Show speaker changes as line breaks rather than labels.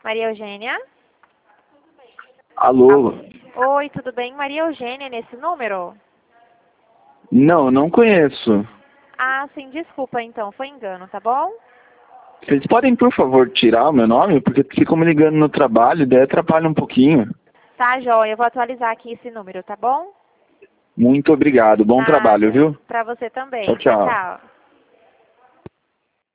Maria Eugênia?
Alô?
Oi, tudo bem? Maria Eugênia nesse número?
Não, não conheço.
Ah, sim, desculpa então, foi engano, tá bom?
Vocês podem, por favor, tirar o meu nome? Porque ficam me ligando no trabalho, daí atrapalha um pouquinho.
Tá, joia, eu vou atualizar aqui esse número, tá bom?
Muito obrigado. Bom trabalho,
Nada.
viu?
Pra você
Tchau,
também. Tchau,
tchau.
tchau.